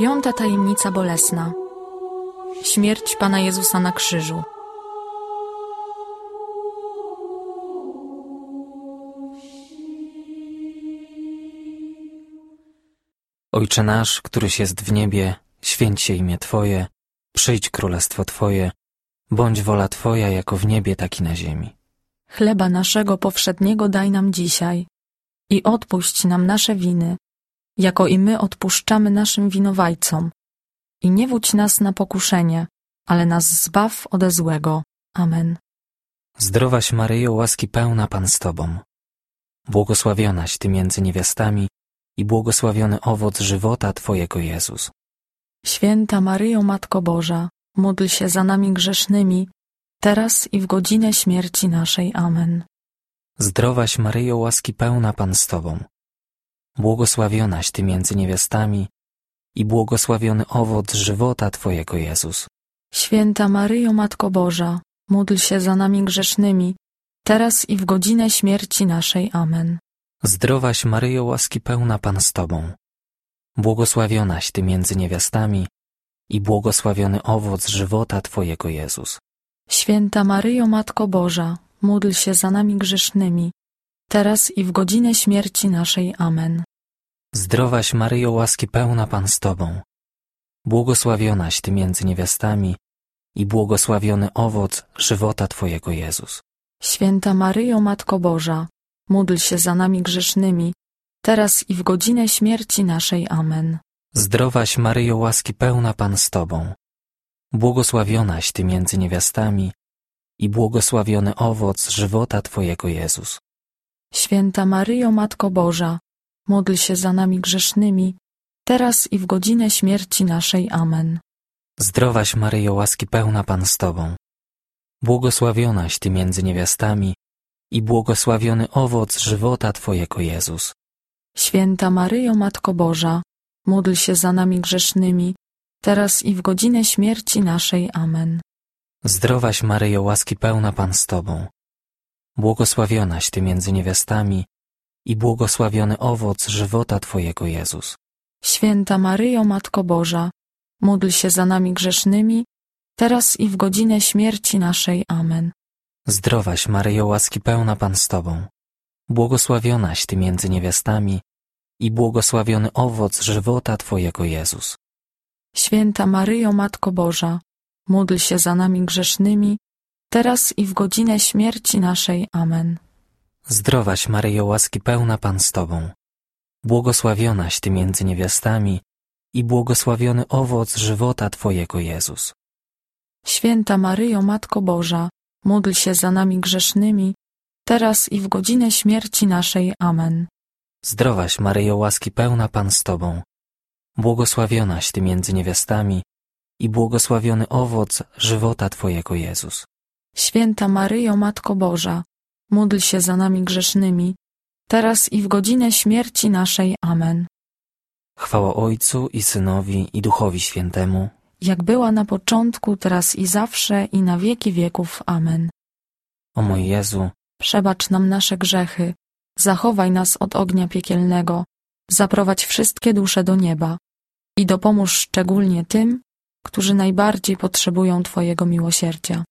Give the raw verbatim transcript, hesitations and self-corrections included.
Piąta tajemnica bolesna. Śmierć Pana Jezusa na krzyżu. Ojcze nasz, któryś jest w niebie, święć się imię Twoje, przyjdź królestwo Twoje, bądź wola Twoja jako w niebie, tak i na ziemi. Chleba naszego powszedniego daj nam dzisiaj i odpuść nam nasze winy, jako i my odpuszczamy naszym winowajcom. I nie wódź nas na pokuszenie, ale nas zbaw ode złego. Amen. Zdrowaś Maryjo, łaski pełna, Pan z Tobą. Błogosławionaś Ty między niewiastami i błogosławiony owoc żywota Twojego, Jezus. Święta Maryjo, Matko Boża, módl się za nami grzesznymi, teraz i w godzinę śmierci naszej. Amen. Zdrowaś Maryjo, łaski pełna, Pan z Tobą. Błogosławionaś Ty między niewiastami i błogosławiony owoc żywota Twojego, Jezus. Święta Maryjo, Matko Boża, módl się za nami grzesznymi, teraz i w godzinę śmierci naszej. Amen. Zdrowaś Maryjo, łaski pełna, Pan z Tobą. Błogosławionaś Ty między niewiastami i błogosławiony owoc żywota Twojego, Jezus. Święta Maryjo, Matko Boża, módl się za nami grzesznymi, teraz i w godzinę śmierci naszej. Amen. Zdrowaś Maryjo, łaski pełna, Pan z Tobą. Błogosławionaś Ty między niewiastami i błogosławiony owoc żywota Twojego, Jezus. Święta Maryjo, Matko Boża, módl się za nami grzesznymi, teraz i w godzinę śmierci naszej. Amen. Zdrowaś Maryjo, łaski pełna, Pan z Tobą. Błogosławionaś Ty między niewiastami i błogosławiony owoc żywota Twojego, Jezus. Święta Maryjo, Matko Boża, módl się za nami grzesznymi, teraz i w godzinę śmierci naszej. Amen. Zdrowaś Maryjo, łaski pełna, Pan z Tobą. Błogosławionaś Ty między niewiastami i błogosławiony owoc żywota Twojego, Jezus. Święta Maryjo, Matko Boża, módl się za nami grzesznymi, teraz i w godzinę śmierci naszej. Amen. Zdrowaś Maryjo, łaski pełna, Pan z Tobą. Błogosławionaś Ty między niewiastami i błogosławiony owoc żywota Twojego, Jezus. Święta Maryjo, Matko Boża, módl się za nami grzesznymi, teraz i w godzinę śmierci naszej. Amen. Zdrowaś Maryjo, łaski pełna, Pan z Tobą. Błogosławionaś Ty między niewiastami i błogosławiony owoc żywota Twojego, Jezus. Święta Maryjo, Matko Boża, módl się za nami grzesznymi, teraz i w godzinę śmierci naszej. Amen. Zdrowaś Maryjo, łaski pełna, Pan z Tobą. Błogosławionaś Ty między niewiastami i błogosławiony owoc żywota Twojego, Jezus. Święta Maryjo, Matko Boża, módl się za nami grzesznymi, teraz i w godzinę śmierci naszej. Amen. Zdrowaś Maryjo, łaski pełna, Pan z Tobą. Błogosławionaś Ty między niewiastami i błogosławiony owoc żywota Twojego, Jezus. Święta Maryjo, Matko Boża, módl się za nami grzesznymi, teraz i w godzinę śmierci naszej. Amen. Chwała Ojcu i Synowi i Duchowi Świętemu, jak była na początku, teraz i zawsze, i na wieki wieków. Amen. O mój Jezu, przebacz nam nasze grzechy, zachowaj nas od ognia piekielnego, zaprowadź wszystkie dusze do nieba i dopomóż szczególnie tym, którzy najbardziej potrzebują Twojego miłosierdzia.